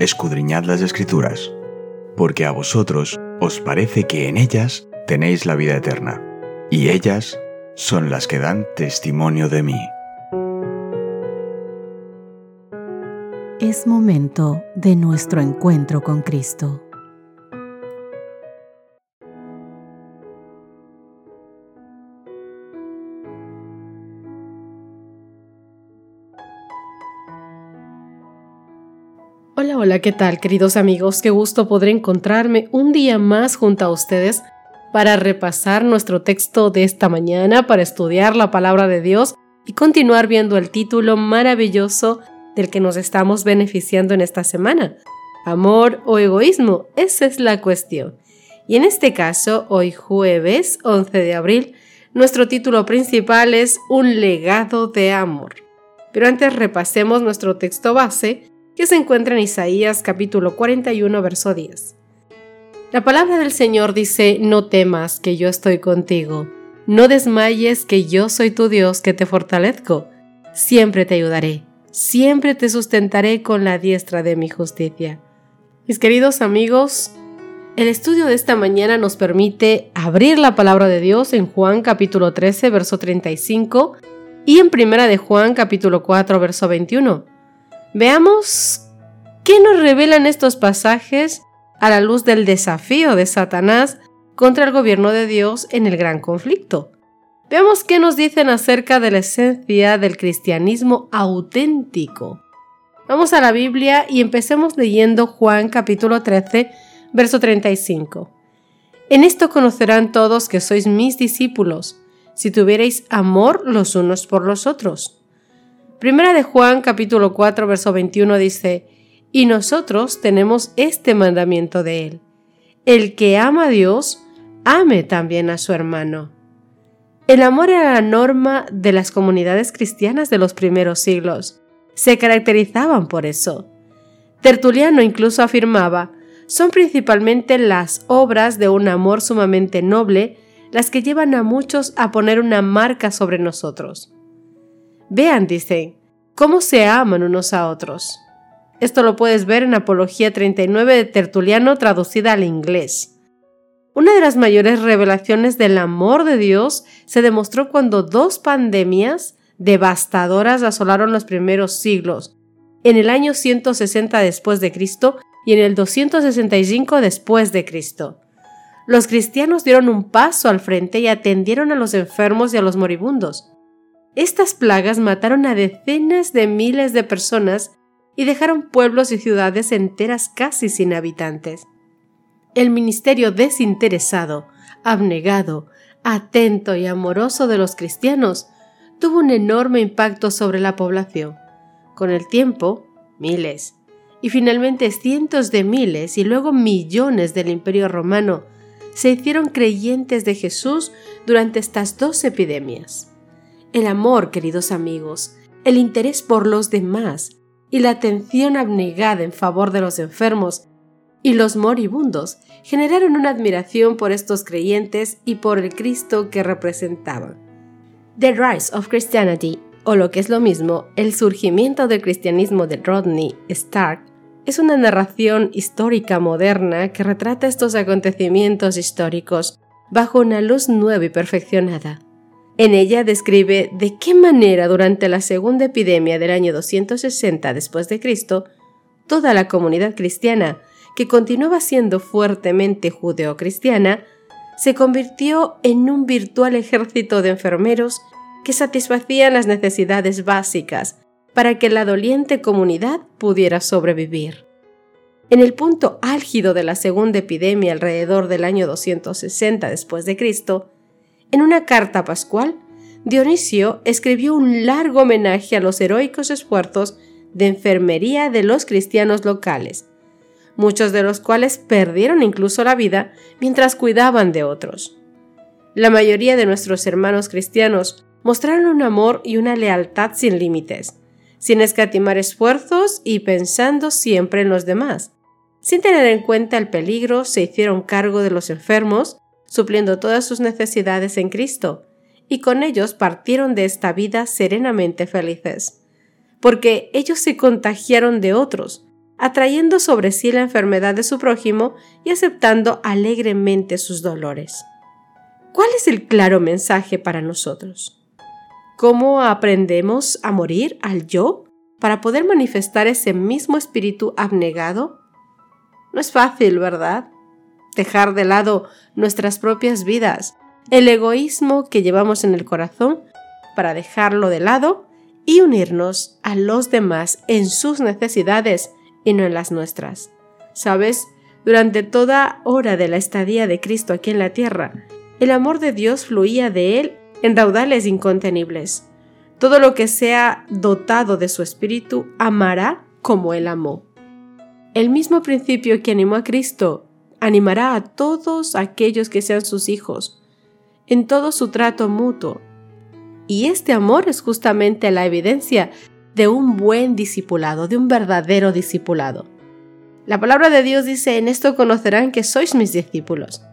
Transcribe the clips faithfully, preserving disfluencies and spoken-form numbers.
escudriñad las Escrituras, porque a vosotros os parece que en ellas tenéis la vida eterna, y ellas son las que dan testimonio de mí. Es momento de nuestro encuentro con Cristo. Hola, hola, ¿qué tal, queridos amigos? Qué gusto poder encontrarme un día más junto a ustedes para repasar nuestro texto de esta mañana, para estudiar la palabra de Dios y continuar viendo el título maravilloso del que nos estamos beneficiando en esta semana. ¿Amor o egoísmo? Esa es la cuestión. Y en este caso, hoy jueves once de abril, nuestro título principal es Un legado de amor. Pero antes repasemos nuestro texto base, que se encuentra en Isaías capítulo cuarenta y uno, verso diez. La palabra del Señor dice: No temas, que yo estoy contigo. No desmayes, que yo soy tu Dios, que te fortalezco. Siempre te ayudaré. Siempre te sustentaré con la diestra de mi justicia. Mis queridos amigos, el estudio de esta mañana nos permite abrir la palabra de Dios en Juan capítulo trece, verso treinta y cinco y en Primera de Juan capítulo cuatro, verso veintiuno. Veamos qué nos revelan estos pasajes a la luz del desafío de Satanás contra el gobierno de Dios en el gran conflicto. Veamos qué nos dicen acerca de la esencia del cristianismo auténtico. Vamos a la Biblia y empecemos leyendo Juan capítulo trece, verso treinta y cinco. En esto conocerán todos que sois mis discípulos, si tuvierais amor los unos por los otros. Primera de Juan capítulo cuatro, verso veintiuno dice: Y nosotros tenemos este mandamiento de él: el que ama a Dios, ame también a su hermano. El amor era la norma de las comunidades cristianas de los primeros siglos. Se caracterizaban por eso. Tertuliano incluso afirmaba: son principalmente las obras de un amor sumamente noble las que llevan a muchos a poner una marca sobre nosotros. Vean, dicen, cómo se aman unos a otros. Esto lo puedes ver en Apología treinta y nueve de Tertuliano, traducida al inglés. Una de las mayores revelaciones del amor de Dios se demostró cuando dos pandemias devastadoras asolaron los primeros siglos, en el año ciento sesenta después de Cristo y en el doscientos sesenta y cinco después de Cristo. Los cristianos dieron un paso al frente y atendieron a los enfermos y a los moribundos. Estas plagas mataron a decenas de miles de personas y dejaron pueblos y ciudades enteras casi sin habitantes. El ministerio desinteresado, abnegado, atento y amoroso de los cristianos tuvo un enorme impacto sobre la población. Con el tiempo, miles, y finalmente cientos de miles y luego millones del Imperio Romano se hicieron creyentes de Jesús durante estas dos epidemias. El amor, queridos amigos, el interés por los demás y la atención abnegada en favor de los enfermos y los moribundos generaron una admiración por estos creyentes y por el Cristo que representaban. The Rise of Christianity, o lo que es lo mismo, el surgimiento del cristianismo de Rodney Stark, es una narración histórica moderna que retrata estos acontecimientos históricos bajo una luz nueva y perfeccionada. En ella describe de qué manera durante la segunda epidemia del año doscientos sesenta después de Cristo, toda la comunidad cristiana, que continuaba siendo fuertemente judeocristiana, se convirtió en un virtual ejército de enfermeros que satisfacían las necesidades básicas para que la doliente comunidad pudiera sobrevivir. En el punto álgido de la segunda epidemia alrededor del año doscientos sesenta después de Cristo, en una carta pascual, Dionisio escribió un largo homenaje a los heroicos esfuerzos de enfermería de los cristianos locales, muchos de los cuales perdieron incluso la vida mientras cuidaban de otros. La mayoría de nuestros hermanos cristianos mostraron un amor y una lealtad sin límites, sin escatimar esfuerzos y pensando siempre en los demás. Sin tener en cuenta el peligro, se hicieron cargo de los enfermos, supliendo todas sus necesidades en Cristo, y con ellos partieron de esta vida serenamente felices, porque ellos se contagiaron de otros, atrayendo sobre sí la enfermedad de su prójimo y aceptando alegremente sus dolores. ¿Cuál es el claro mensaje para nosotros? ¿Cómo aprendemos a morir al yo para poder manifestar ese mismo espíritu abnegado? No es fácil, ¿verdad? Dejar de lado nuestras propias vidas, el egoísmo que llevamos en el corazón, para dejarlo de lado y unirnos a los demás en sus necesidades y no en las nuestras. ¿Sabes? Durante toda hora de la estadía de Cristo aquí en la tierra, el amor de Dios fluía de Él en raudales incontenibles. Todo lo que sea dotado de su espíritu amará como Él amó. El mismo principio que animó a Cristo animará a todos aquellos que sean sus hijos, en todo su trato mutuo. Y este amor es justamente la evidencia de un buen discipulado, de un verdadero discipulado. La palabra de Dios dice: en esto conocerán que sois mis discípulos,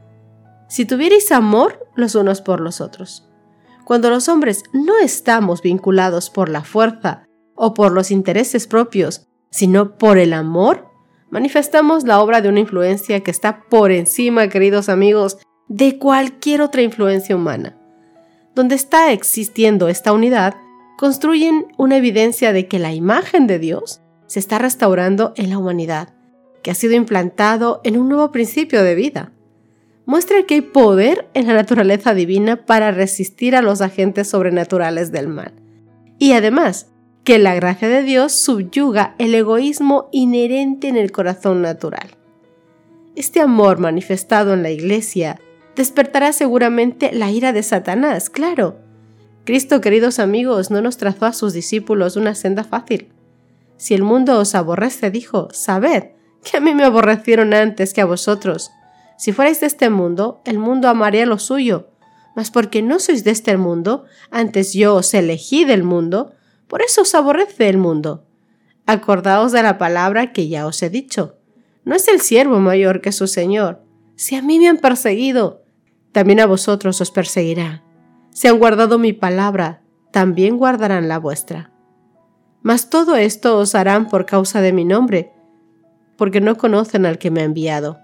si tuvierais amor los unos por los otros. Cuando los hombres no estamos vinculados por la fuerza o por los intereses propios, sino por el amor, manifestamos la obra de una influencia que está por encima, queridos amigos, de cualquier otra influencia humana. Donde está existiendo esta unidad, construyen una evidencia de que la imagen de Dios se está restaurando en la humanidad, que ha sido implantado en un nuevo principio de vida. Muestra que hay poder en la naturaleza divina para resistir a los agentes sobrenaturales del mal. Y además, que la gracia de Dios subyuga el egoísmo inherente en el corazón natural. Este amor manifestado en la Iglesia despertará seguramente la ira de Satanás, claro. Cristo, queridos amigos, no nos trazó a sus discípulos una senda fácil. Si el mundo os aborrece, dijo, sabed que a mí me aborrecieron antes que a vosotros. Si fuerais de este mundo, el mundo amaría lo suyo, mas porque no sois de este mundo, antes yo os elegí del mundo, por eso os aborrece el mundo. Acordaos de la palabra que ya os he dicho. No es el siervo mayor que su señor. Si a mí me han perseguido, también a vosotros os perseguirá. Si han guardado mi palabra, también guardarán la vuestra. Mas todo esto os harán por causa de mi nombre, porque no conocen al que me ha enviado.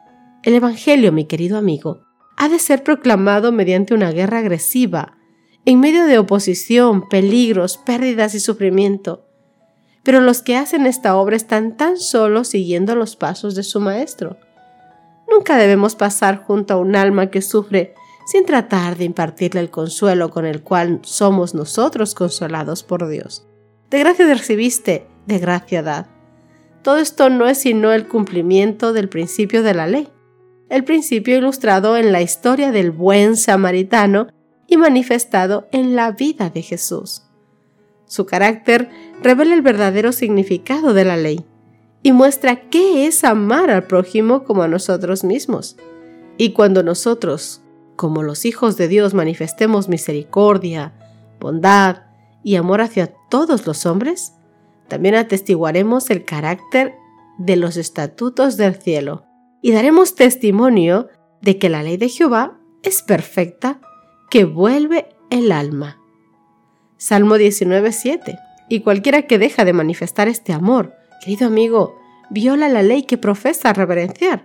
El Evangelio, mi querido amigo, ha de ser proclamado mediante una guerra agresiva, en medio de oposición, peligros, pérdidas y sufrimiento. Pero los que hacen esta obra están tan solo siguiendo los pasos de su Maestro. Nunca debemos pasar junto a un alma que sufre sin tratar de impartirle el consuelo con el cual somos nosotros consolados por Dios. De gracia recibiste, de gracia dad. Todo esto no es sino el cumplimiento del principio de la ley, el principio ilustrado en la historia del buen samaritano y manifestado en la vida de Jesús. Su carácter revela el verdadero significado de la ley y muestra qué es amar al prójimo como a nosotros mismos. Y cuando nosotros, como los hijos de Dios, manifestemos misericordia, bondad y amor hacia todos los hombres, también atestiguaremos el carácter de los estatutos del cielo y daremos testimonio de que la ley de Jehová es perfecta, que vuelve el alma. Salmo diecinueve, siete. Y cualquiera que deja de manifestar este amor, querido amigo, viola la ley que profesa reverenciar.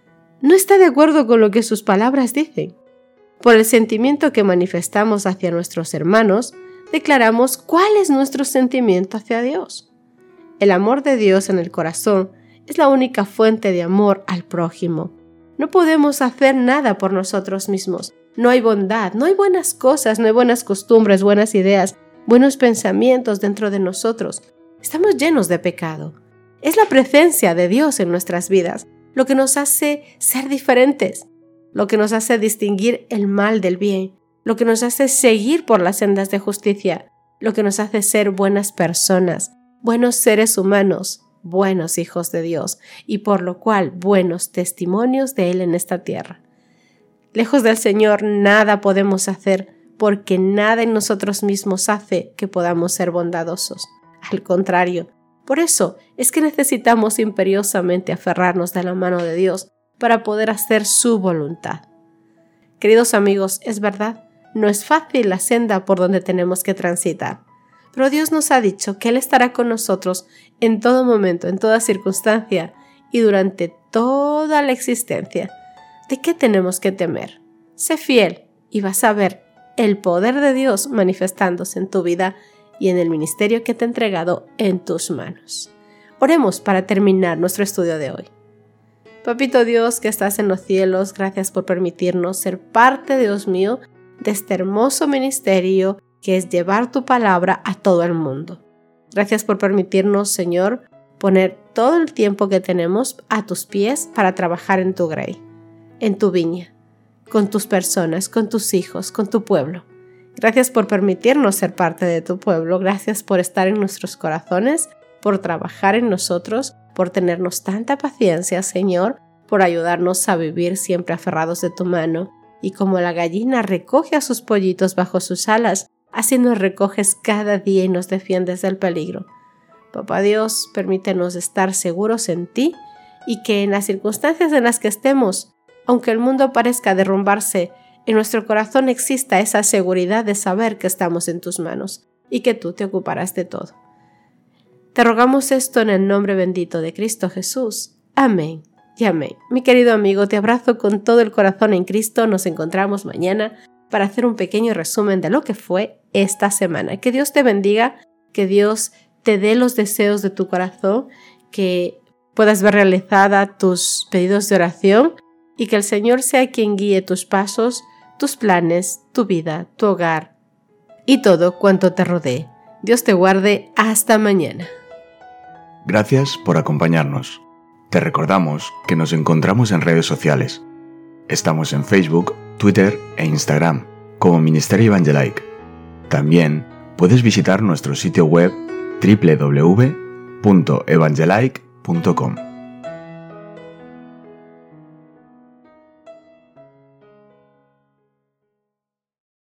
No está de acuerdo con lo que sus palabras dicen. Por el sentimiento que manifestamos hacia nuestros hermanos, declaramos cuál es nuestro sentimiento hacia Dios. El amor de Dios en el corazón es la única fuente de amor al prójimo. No podemos hacer nada por nosotros mismos. No hay bondad, no hay buenas cosas, no hay buenas costumbres, buenas ideas, buenos pensamientos dentro de nosotros. Estamos llenos de pecado. Es la presencia de Dios en nuestras vidas lo que nos hace ser diferentes, lo que nos hace distinguir el mal del bien, lo que nos hace seguir por las sendas de justicia, lo que nos hace ser buenas personas, buenos seres humanos, buenos hijos de Dios y por lo cual buenos testimonios de Él en esta tierra. Lejos del Señor nada podemos hacer porque nada en nosotros mismos hace que podamos ser bondadosos. Al contrario, por eso es que necesitamos imperiosamente aferrarnos de la mano de Dios para poder hacer su voluntad. Queridos amigos, es verdad, no es fácil la senda por donde tenemos que transitar, pero Dios nos ha dicho que Él estará con nosotros en todo momento, en toda circunstancia y durante toda la existencia. ¿De qué tenemos que temer? Sé fiel y vas a ver el poder de Dios manifestándose en tu vida y en el ministerio que te ha entregado en tus manos. Oremos para terminar nuestro estudio de hoy. Papito Dios que estás en los cielos, gracias por permitirnos ser parte, Dios mío, de este hermoso ministerio que es llevar tu palabra a todo el mundo. Gracias por permitirnos, Señor, poner todo el tiempo que tenemos a tus pies para trabajar en tu grey, en tu viña, con tus personas, con tus hijos, con tu pueblo. Gracias por permitirnos ser parte de tu pueblo. Gracias por estar en nuestros corazones, por trabajar en nosotros, por tenernos tanta paciencia, Señor, por ayudarnos a vivir siempre aferrados de tu mano. Y como la gallina recoge a sus pollitos bajo sus alas, así nos recoges cada día y nos defiendes del peligro. Papá Dios, permítenos estar seguros en ti y que en las circunstancias en las que estemos, aunque el mundo parezca derrumbarse, en nuestro corazón exista esa seguridad de saber que estamos en tus manos y que tú te ocuparás de todo. Te rogamos esto en el nombre bendito de Cristo Jesús. Amén y amén. Mi querido amigo, te abrazo con todo el corazón en Cristo. Nos encontramos mañana para hacer un pequeño resumen de lo que fue esta semana. Que Dios te bendiga, que Dios te dé los deseos de tu corazón, que puedas ver realizada tus pedidos de oración y que el Señor sea quien guíe tus pasos, tus planes, tu vida, tu hogar y todo cuanto te rodee. Dios te guarde. Hasta mañana. Gracias por acompañarnos. Te recordamos que nos encontramos en redes sociales. Estamos en Facebook, Twitter e Instagram como Ministerio Evangelike. También puedes visitar nuestro sitio web doble u doble u doble u punto evangelike punto com.